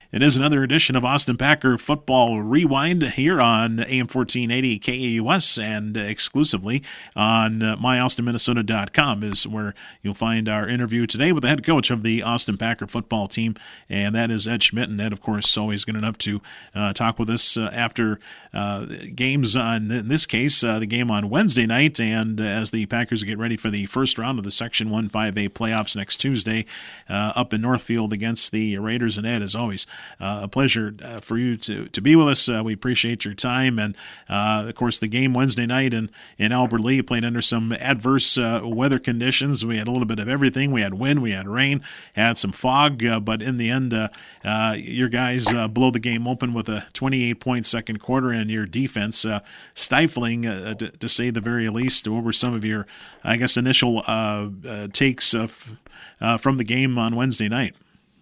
It is another edition of Austin Packer Football Rewind here on AM 1480 KAUS and exclusively on myaustinminnesota.com is where you'll find our interview today with the head coach of the Austin Packer football team, and that is Ed Schmidt. And Ed, of course, always good enough to talk with us after games on, in this case, the game on Wednesday night, and as the Packers get ready for the first round of the Section 1-5A playoffs next Tuesday up in Northfield against the Raiders. And Ed, as always, a pleasure for you to be with us. We appreciate your time. And, of course, the game Wednesday night in Albert Lea played under some adverse weather conditions. We had a little bit of everything. We had wind, we had rain, had some fog, but in the end, your guys blow the game open with a 28-point second quarter, and your defense stifling, to say the very least. What were some of your, I guess, initial takes from the game on Wednesday night?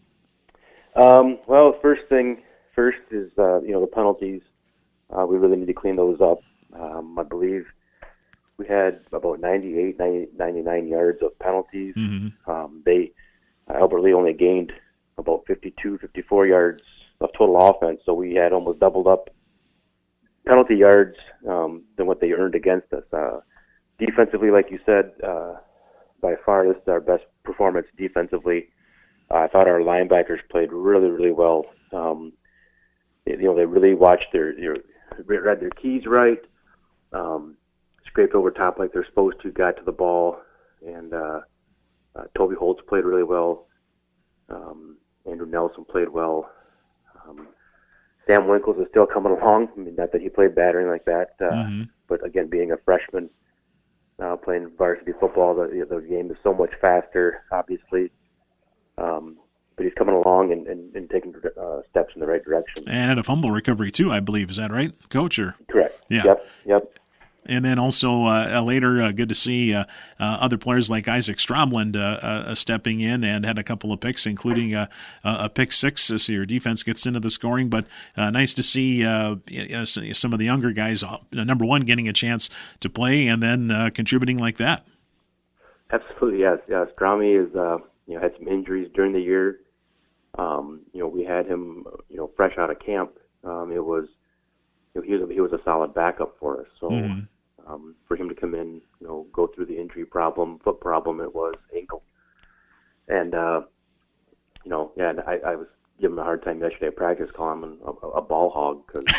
Well, first is, the penalties. We really need to clean those up. I believe we had about 99 yards of penalties. Mm-hmm. Albert Lea only gained about 54 yards of total offense, so we had almost doubled up penalty yards than what they earned against us. Defensively, like you said, by far this is our best performance defensively. I thought our linebackers played really, really well. They really watched read their keys right, scraped over top like they're supposed to, got to the ball, and Toby Holtz played really well. Andrew Nelson played well. Sam Winkles is still coming along. I mean, not that he played bad or anything like that, but again, being a freshman, playing varsity football, the game is so much faster, obviously. But he's coming along and taking steps in the right direction. And had a fumble recovery too, I believe. Is that right, Coach? Or? Correct. Yeah. Yep. And then also later, good to see other players like Isaac Stromland stepping in and had a couple of picks, including a pick six. So your defense gets into the scoring. But nice to see some of the younger guys, number one, getting a chance to play and then contributing like that. Absolutely, yes. Stromy is had some injuries during the year. We had him fresh out of camp. He was a solid backup for us. So for him to come in, go through the injury problem, foot problem, it was ankle. And I was giving him a hard time yesterday at practice, calling him a ball hog because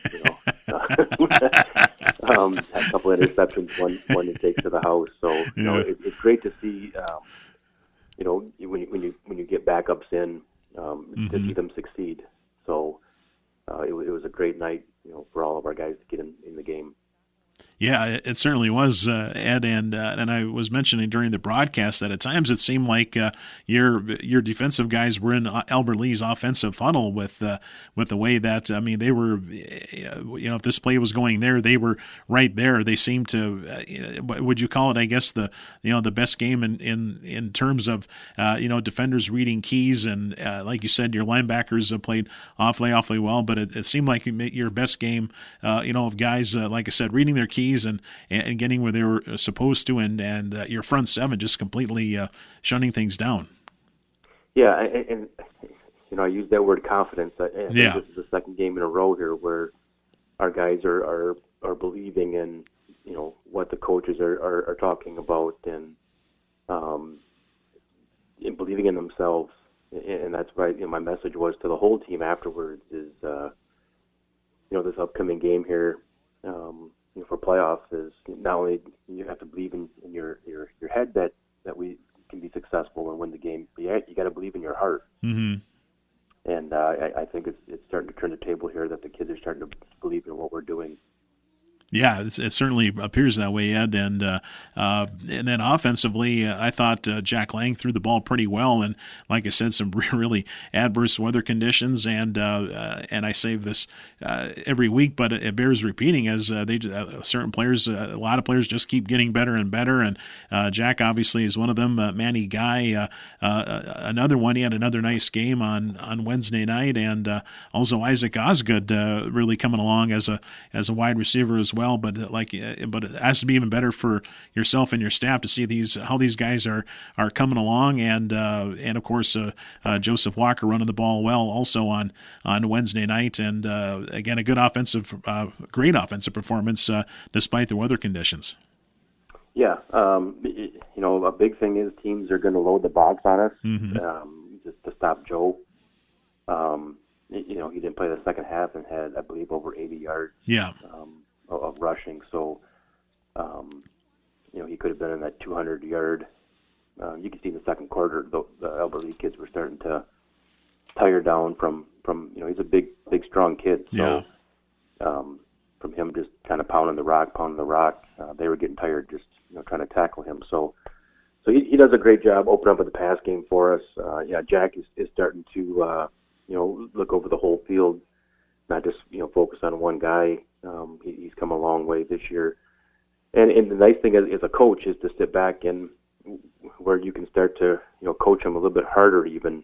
had a couple of interceptions, one he takes to the house. So it's great to see. When you get backups in, to see them succeed. So it was a great night, for all of our guys to get in the game. Yeah, it certainly was, Ed, and I was mentioning during the broadcast that at times it seemed like your defensive guys were in Albert Lea's offensive funnel with the way that they were, if this play was going there, they were right there. They seemed to, would you call it? I guess the best game in terms of defenders reading keys, and like you said, your linebackers played awfully well. But it seemed like your best game, of guys like I said, reading their keys and getting where they were supposed to, and your front seven just completely shutting things down. Yeah, and I use that word confidence. I think this is the second game in a row here where our guys are believing in what the coaches are talking about, and believing in themselves. And that's why my message was to the whole team afterwards is this upcoming game here. For playoffs is not only you have to believe in your head that we can be successful and win the game, but you got to believe in your heart. Mm-hmm. And I think it's starting to turn the table here that the kids are starting to believe in what we're doing. Yeah, it certainly appears that way, Ed. And then offensively, I thought Jack Lang threw the ball pretty well. And like I said, some really adverse weather conditions. And I say this every week, but it bears repeating as certain players, a lot of players just keep getting better and better. And Jack obviously is one of them. Manny Guy, another one. He had another nice game on Wednesday night. And also Isaac Osgood really coming along as a wide receiver as well. But but it has to be even better for yourself and your staff to see how these guys are coming along, and of course Joseph Walker running the ball well also on Wednesday night, and again a great offensive performance despite the weather conditions. Yeah, a big thing is teams are going to load the box on us just to stop Joe. He didn't play the second half and had, I believe, over 80 yards of rushing. So, he could have been in that 200-yard. You can see in the second quarter, the elderly kids were starting to tire down from he's a big, strong kid. So, from him just kind of pounding the rock, they were getting tired just trying to tackle him. So he does a great job opening up with the pass game for us. Jack is starting to look over the whole field, not just focus on one guy. He's come a long way this year, and the nice thing as a coach is to sit back and where you can start to coach him a little bit harder even.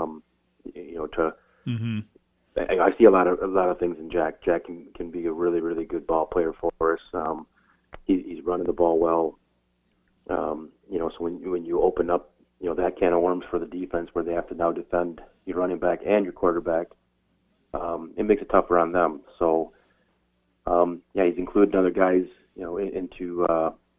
I see a lot of things in Jack. Jack can be a really, really good ball player for us. He's running the ball well. So when you open up, that can of worms for the defense where they have to now defend your running back and your quarterback, it makes it tougher on them. So, he's included other guys, into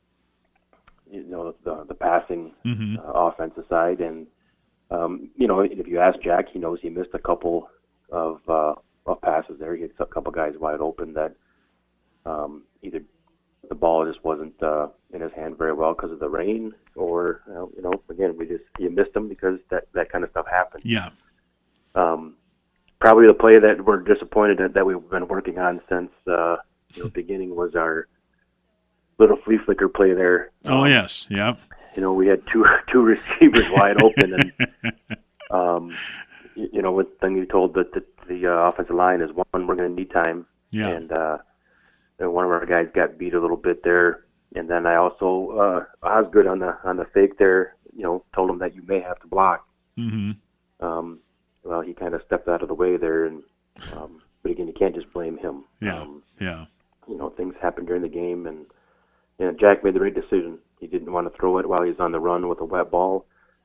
the passing offensive side, and if you ask Jack, he knows he missed a couple of passes there. He had a couple guys wide open that either the ball just wasn't in his hand very well because of the rain, or again you missed him because that kind of stuff happens. Yeah. Probably the play that we're disappointed that we've been working on since beginning was our little flea flicker play there. Oh yes, yeah. We had two receivers wide open, and one thing you told the offensive line is, one, we're going to need time, and one of our guys got beat a little bit there, and then I also Osgood on the fake there, told him that you may have to block. Well, he kind of stepped out of the way there, and but again, you can't just blame him. Things happen during the game, and Jack made the right decision. He didn't want to throw it while he was on the run with a wet ball.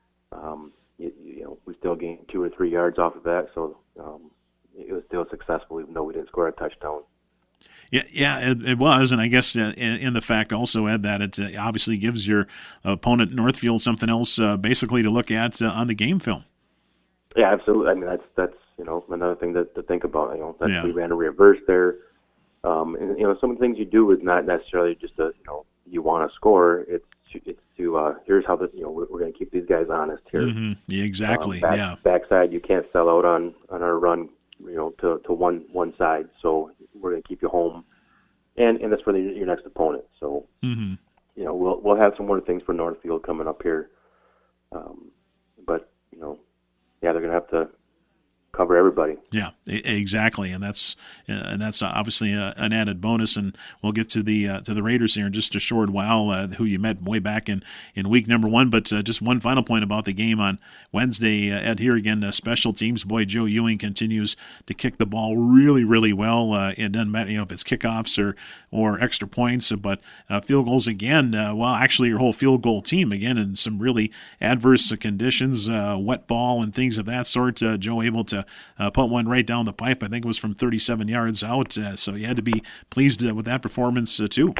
We still gained 2 or 3 yards off of that, so it was still successful, even though we didn't score a touchdown. Yeah, it was, and I guess in the fact also, Ed, that it obviously gives your opponent Northfield something else basically to look at on the game film. Yeah, absolutely. I mean, that's another thing to think about. We ran a reverse there, and some of the things you do is not necessarily just you want to score. It's to here's how we're going to keep these guys honest here. Yeah, exactly. Backside, you can't sell out on our run, to one side. So we're going to keep you home, and that's for your next opponent. So we'll have some more things for Northfield coming up here, but they're going to have to cover everybody. Yeah, exactly, and that's obviously an added bonus. And we'll get to the Raiders here in just a short while, who you met way back in week number 1. But just one final point about the game on Wednesday, Ed. Here again, special teams. Boy, Joe Ewing continues to kick the ball really, really well. It doesn't matter, if it's kickoffs or extra points, but field goals again. Actually, your whole field goal team again in some really adverse conditions, wet ball and things of that sort. Joe able to put one right down the pipe. I think it was from 37 yards out. So you had to be pleased with that performance too.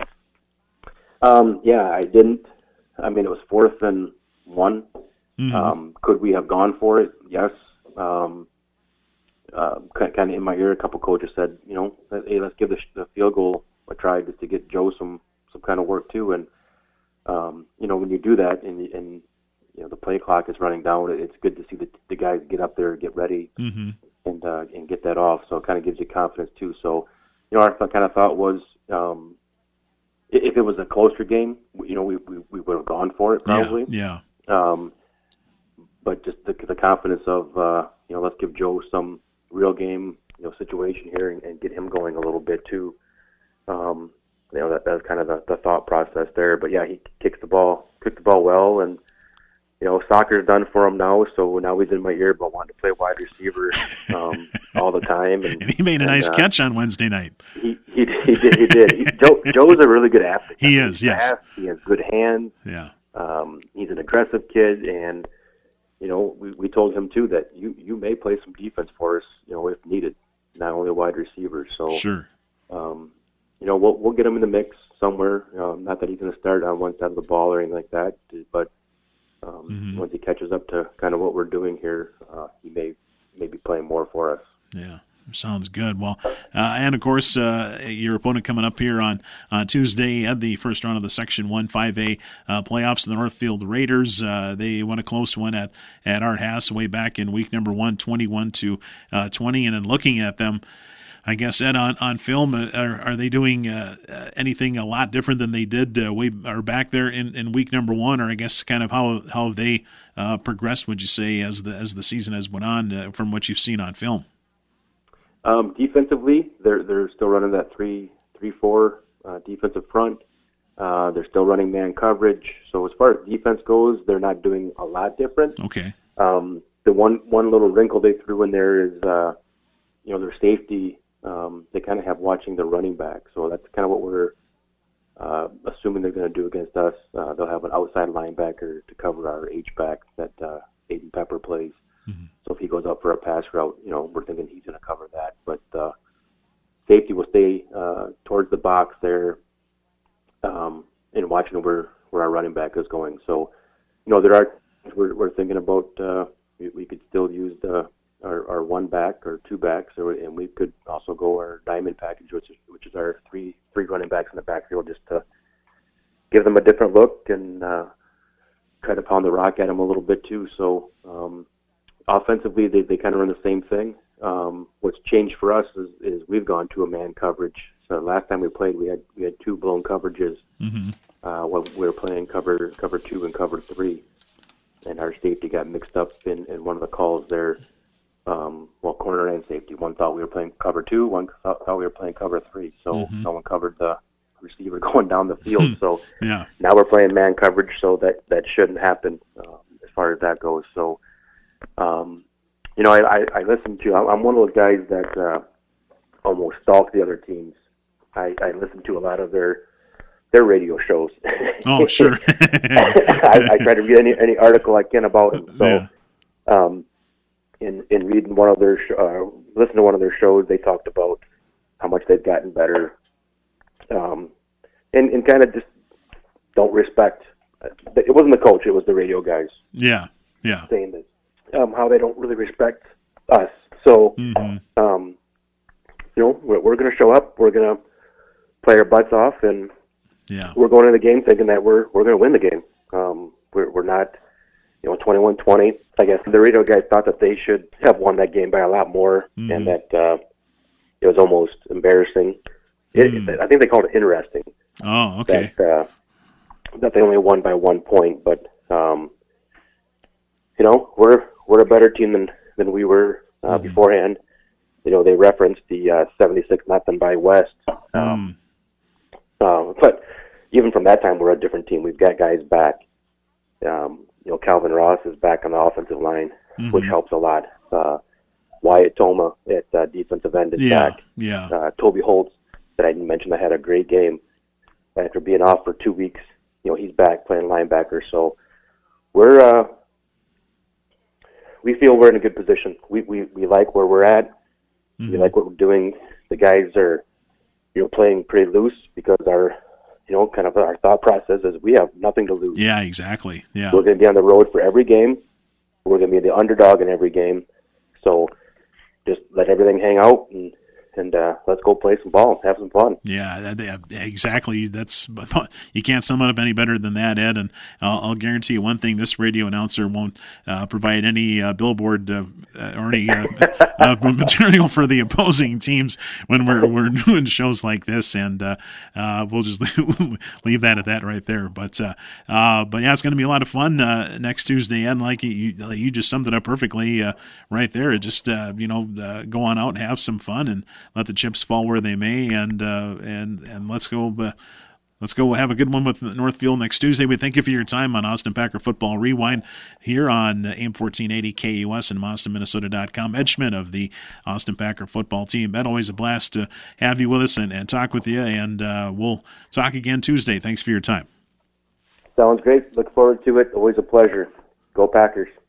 I didn't. I mean, it was 4th and 1. Could we have gone for it? Yes. Kind of in my ear, a couple coaches said, hey, let's give the field goal a try just to get Joe some kind of work too. And when you do that and the play clock is running down, it's good to see the guys get up there, get ready, and get that off. So it kind of gives you confidence too. So, our kind of thought was, if it was a closer game, we would have gone for it probably. Yeah. But just the confidence of, let's give Joe some real game, situation here and get him going a little bit too. That was kind of the thought process there. But yeah, he kicked the ball well, and soccer's done for him now, so now he's in my ear about wanting to play wide receiver all the time. And he made a nice catch on Wednesday night. He did. He did. Joe's a really good athlete. He is, yes. Fast, he has good hands. Yeah. He's an aggressive kid, and we told him too that you may play some defense for us, if needed. Not only a wide receiver. So sure. We'll get him in the mix somewhere. Not that he's going to start on one side of the ball or anything like that, but once he catches up to kind of what we're doing here, he may be playing more for us. Yeah. Sounds good. Well, and of course, your opponent coming up here on Tuesday at the first round of the Section 1 5A playoffs, the Northfield Raiders. They won a close one at Art Haas way back in week number 1, 21-20. And then looking at them, I guess, Ed, on film, are they doing anything a lot different than they did back there in week number 1? Or I guess kind of how have they progressed, would you say, as the season has went on from what you've seen on film? Defensively, they're still running that 3-4 defensive front. They're still running man coverage. So as far as defense goes, they're not doing a lot different. Okay. The one little wrinkle they threw in there is, their safety. They kind of have watching the running back. So that's kind of what we're assuming they're going to do against us. They'll have an outside linebacker to cover our H-back that Aiden Pepper plays. Mm-hmm. So if he goes up for a pass route, we're thinking he's going to cover that. But safety will stay towards the box there and watching where our running back is going. So, there are we're thinking about we could still use our one back or two backs, and we could also go our diamond package, which is our three running backs in the backfield, just to give them a different look and try to pound the rock at them a little bit too. So. Offensively, they kind of run the same thing. What's changed for us is we've gone to a man coverage. So last time we played, we had two blown coverages. Mm-hmm. When we were playing cover 2 and cover 3, and our safety got mixed up in one of the calls there. Corner and safety. One thought we were playing cover 2, one thought we were playing cover 3. So someone covered the receiver going down the field. So yeah. Now we're playing man coverage, so that shouldn't happen as far as that goes. So. I listen to. I'm one of those guys that almost stalk the other teams. I listen to a lot of their radio shows. Oh, sure. I try to read any article I can about them. So, in reading one of their listen to one of their shows, they talked about how much they've gotten better, and kind of just don't respect. It wasn't the coach; it was the radio guys. Yeah. Saying that. How they don't really respect us. So, we're going to show up. We're going to play our butts off, and we're going into the game thinking that we're going to win the game. We're not, 21-20. I guess the radio guys thought that they should have won that game by a lot more, and that it was almost embarrassing. I think they called it interesting. Oh, okay. That they only won by 1 point, but we're a better team than we were beforehand. They referenced the 76-0 by West. But even from that time, we're a different team. We've got guys back. Calvin Ross is back on the offensive line, which helps a lot. Wyatt Toma at defensive end is back. Yeah. Toby Holtz, that I mentioned, I had a great game. After being off for 2 weeks, he's back playing linebacker. So we feel we're in a good position. We like where we're at. Mm-hmm. We like what we're doing. The guys are, playing pretty loose because our thought process is we have nothing to lose. Yeah, exactly. Yeah. We're going to be on the road for every game. We're going to be the underdog in every game. So just let everything hang out and let's go play some ball, have some fun. Yeah, exactly. That's you can't sum it up any better than that, Ed. And I'll guarantee you one thing: this radio announcer won't provide any billboard or any material for the opposing teams when we're doing shows like this. And we'll just leave that at that right there. But yeah, it's going to be a lot of fun next Tuesday, Ed. Like you just summed it up perfectly right there. Just go on out and have some fun and let the chips fall where they may, and let's go Let's go have a good one with Northfield next Tuesday. We thank you for your time on Austin Packer Football Rewind here on AM 1480 KUS and MaustonMinnesota.com. Ed Schmidt of the Austin Packer football team. Ed, always a blast to have you with us and talk with you, and we'll talk again Tuesday. Thanks for your time. Sounds great. Look forward to it. Always a pleasure. Go Packers.